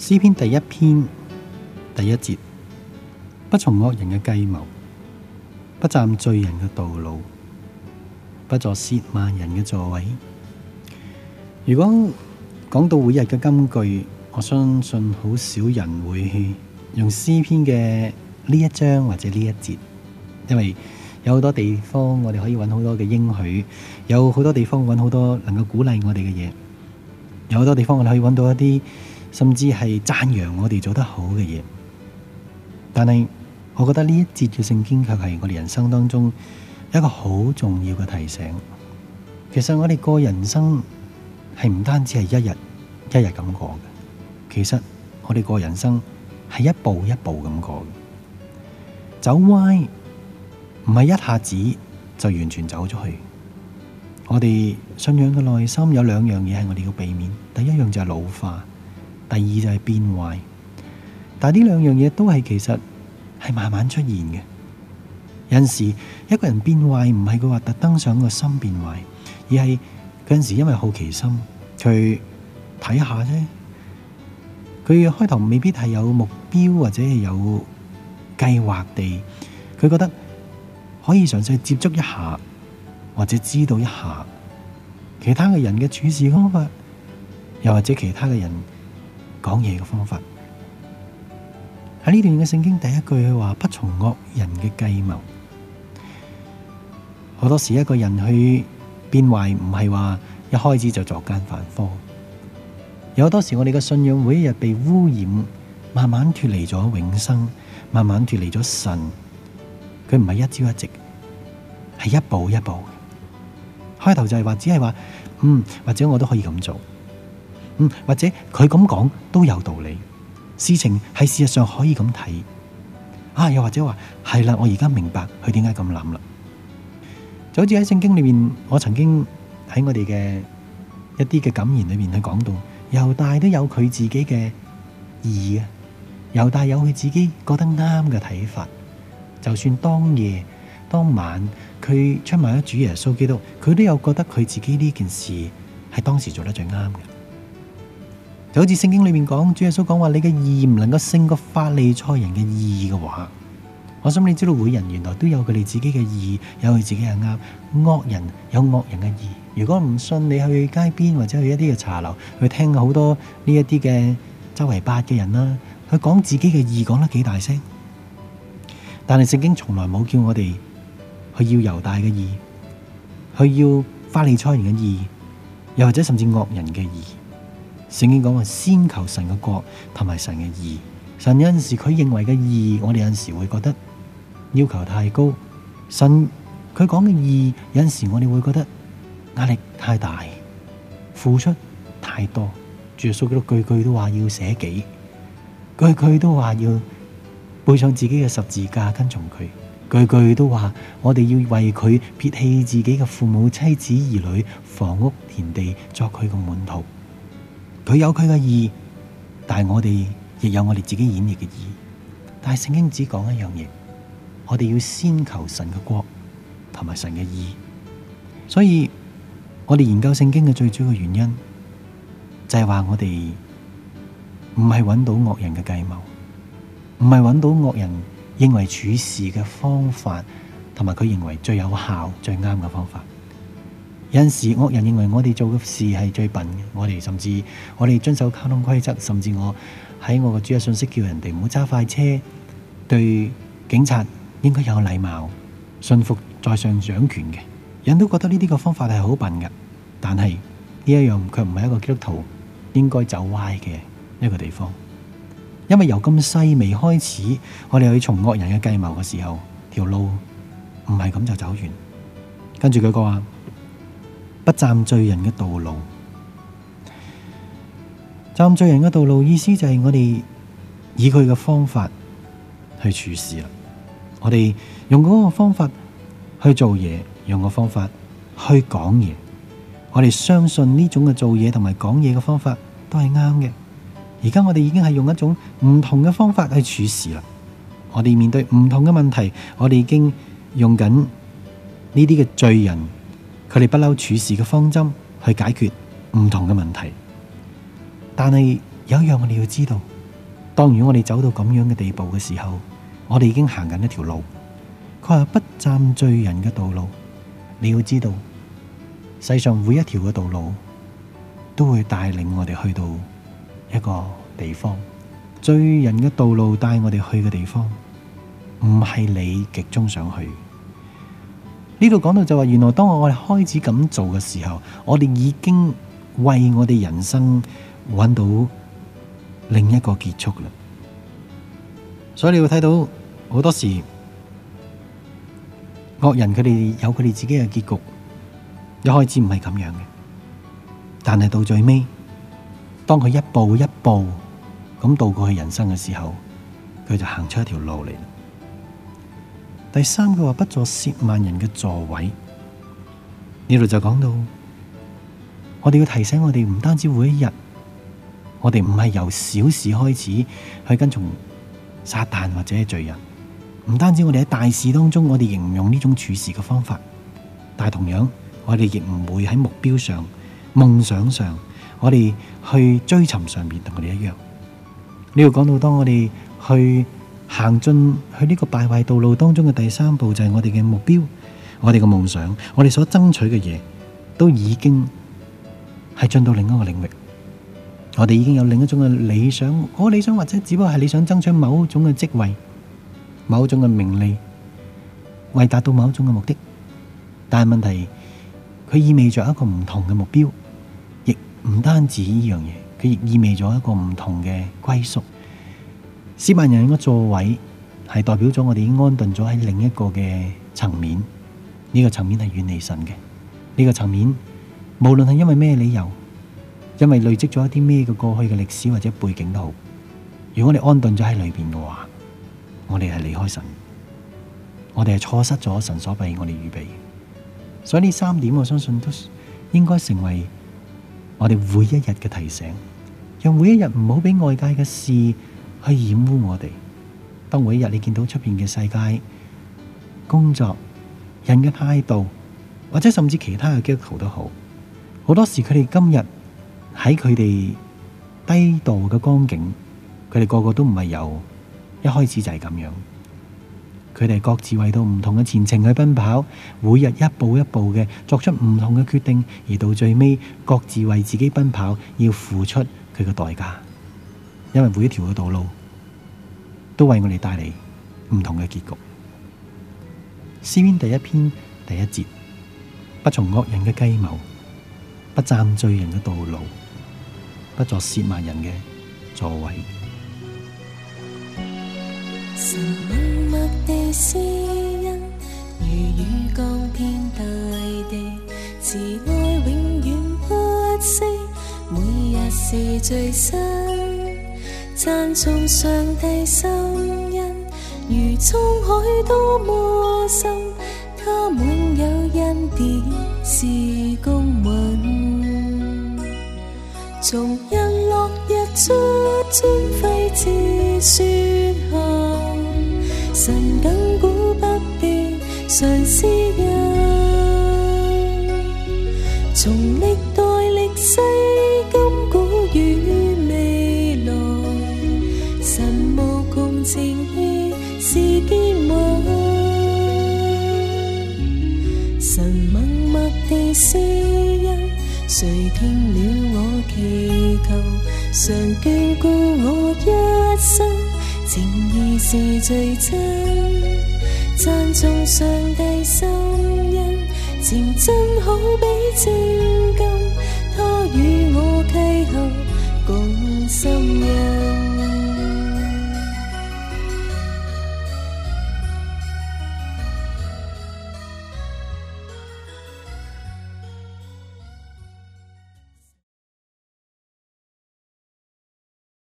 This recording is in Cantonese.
詩篇第一篇第一節，不從惡人嘅計謀，不站罪人嘅道路，不坐褻慢人嘅座位。如果講到每日嘅金句，我相信好少人會用詩篇嘅呢一章或者呢一節，因為有好多地方我哋可以揾好多嘅應許，有好多地方揾好多能夠鼓勵我哋嘅嘢，有好多地方我哋可以揾到一啲甚至係讚揚我哋做得好嘅嘢。但係我覺得呢一節嘅聖經卻係我哋人生當中一個好重要嘅提醒。其實我哋過人生係唔單止係一日一日咁過嘅，其實我哋過人生係一步一步咁過嘅。走歪唔係一下子就完全走咗去。我哋信仰嘅內心有兩樣嘢係我哋要避免，第一樣就係老化，第二就係變壞。但係呢兩樣嘢都係其實係慢慢出現嘅。有陣時一個人變壞唔係佢話特登想個心變壞，而係嗰陣時因為好奇心，佢睇下啫。佢開頭未必係有目標或者係有計劃地，佢覺得可以嘗試接觸一下，或者知道一下其他嘅人嘅處事方法，又或者其他嘅人講嘢嘅方法。喺呢段嘅聖經第一句佢話不從惡人嘅計謀。好多時一個人去變壞唔係話一開始就作奸犯科，有好多時我哋嘅信仰每一日被污染，慢慢脫離咗永生，慢慢脫離咗神。佢唔係一朝一夕，係一步一步。開頭就係話只係話或者我都可以咁做，或者佢咁講都有道理，事情係事實上可以咁睇又或者話係啦，我而家明白佢點解咁諗啦。就好似喺聖經裏面，我曾經喺我哋嘅一啲嘅感言裏面去講到，猶大都有佢自己嘅義嘅，猶大有佢自己覺得啱嘅睇法。就算當夜當晚佢出賣咗主耶穌基督，佢都有覺得佢自己呢件事係當時做得最啱嘅。就好似聖經裏面講，主耶穌講話，你嘅義唔能夠勝過法利賽人嘅義嘅話，我想你知道每人原來都有佢哋自己嘅義，有佢自己嘅啱。惡人有惡人嘅義。如果唔信，你去街邊或者去一啲嘅茶樓去聽好多呢一啲嘅周圍八嘅人啦，佢講自己嘅義講得幾大聲，但係聖經從來冇叫我哋去要猶大嘅義，去要法利賽人嘅義，又或者甚至惡人嘅義。聖經講話先求神嘅國同埋神嘅義。神有陣時佢認為嘅義，我哋有陣時會覺得要求太高。神佢講嘅義，有陣時我哋會覺得壓力太大，付出太多。主耶穌基督句句都話要捨己，句句都話要背上自己嘅十字架跟從佢，句句都話我哋要為佢撇棄自己嘅父母妻子兒女房屋田地作佢嘅門徒。佢有佢嘅義，但係我哋亦有我哋自己演繹嘅義。但係聖經只講一樣嘢，我哋要先求神嘅國同埋神嘅義。所以我哋研究聖經嘅最主要嘅原因就係話我哋唔係揾到惡人嘅計謀，唔係揾到惡人認為處事嘅方法同埋佢認為最有效最啱嘅方法。有陣時惡人認為我哋做嘅事係最笨嘅，我哋遵守交通規則，甚至我喺我嘅主日信息叫人哋唔好揸快車，對警察應該有禮貌，順服在上掌權嘅人都覺得呢啲個方法係好笨嘅。但係呢一樣卻唔係一個基督徒應該走歪嘅一個地方，因為由咁細微開始，我哋去從惡人嘅計謀嘅時候，條路唔係咁就走完。跟住佢講話，不站罪人嘅道路。站罪人嘅道路意思就係我哋以佢嘅方法去處事啦。我哋用嗰個方法去做嘢，用個方法去講嘢。我哋相信呢種嘅做嘢同埋講嘢嘅方法都係啱嘅。而家我哋已經係用一種唔同嘅方法去處事啦。我哋面對唔同嘅問題，我哋已經用緊呢啲嘅罪人佢哋不嬲處事嘅方針去解決唔同嘅問題。但係有一樣我哋要知道， 當如果我哋走到咁樣嘅地步嘅時候，我哋已經行緊一條路。佢話不站罪人嘅道路。你要知道，世上每一條嘅道路都會帶領我哋去到一個地方。罪人嘅道路帶我哋去嘅地方，唔係你極中想去。呢度講到就話，原來當我哋開始咁做嘅時候，我哋已經為我哋人生揾到另一個結束啦。所以你會睇到好多時惡人佢哋有佢哋自己嘅結局，一開始唔係咁樣嘅，但係到最尾，當佢一步一步咁度過去人生嘅時候，佢就行出一條路嚟。第三個話不坐褻慢人嘅座位，呢度就講到我哋要提醒我哋，唔單止每一日，我哋唔係由小事開始去跟從撒旦或者係罪人，唔單止我哋喺大事當中，我哋亦唔用呢種處事嘅方法，但係同樣我哋亦唔會喺目標上、夢想上，我哋去追尋上面同我哋一樣。呢度講到當我哋去行進去呢個敗壞道路當中嘅第三步，就係我哋嘅目標，我哋嘅夢想，我哋所爭取嘅嘢，都已經係進到另一個領域。我哋已經有另一種嘅理想，我理想或者只不過係你想爭取某種嘅職位、某種嘅名利，為達到某種嘅目的。但係問題，佢意味着一個唔同嘅目標，亦唔單止呢樣嘢，佢亦意味咗一個唔同嘅歸宿。褻慢人嘅座位係代表咗我哋已經安頓咗喺另一個嘅層面，呢個層面係遠離神嘅。呢個層面無論係因為咩理由，因為累積咗一啲咩嘅過去嘅歷史或者背景都好，如果我哋安頓咗喺裏邊嘅話，我哋係離開神，我哋係錯失咗神所為我哋預備。所以呢三點我相信都應該成為我哋每一日嘅提醒，讓每一日唔好俾外界嘅事去掩污我哋。當每一日你見到出邊嘅世界、工作、人嘅態度，或者甚至其他嘅基督徒都好，好多時佢哋今日喺佢哋低度嘅光景，佢哋個個都唔係由一開始就係咁樣，佢哋各自為到唔同嘅前程去奔跑，每日一步一步嘅作出唔同嘅決定，而到最尾各自為自己奔跑，要付出佢嘅代價。因為每一條嘅道路都為我哋帶嚟唔同嘅結局。詩篇第一篇第一節：不從惡人嘅計謀，不站罪人嘅道路，不坐褻慢人嘅座位。 神默默地施恩，如雨降遍大地，慈愛永遠不息，每日是最新。讚頌上帝深恩，如滄海多麼深，他滿有恩典是公允。從日落日出尊輝至雪下，神亙古不變常施恩。從歷代歷世今古與未來，神無窮情義是堅穩。神默默地施恩，誰聽了我祈求，常眷顧我一生，情義是最真。讚頌上帝深恩，情真好比精金，他與我契合共心印。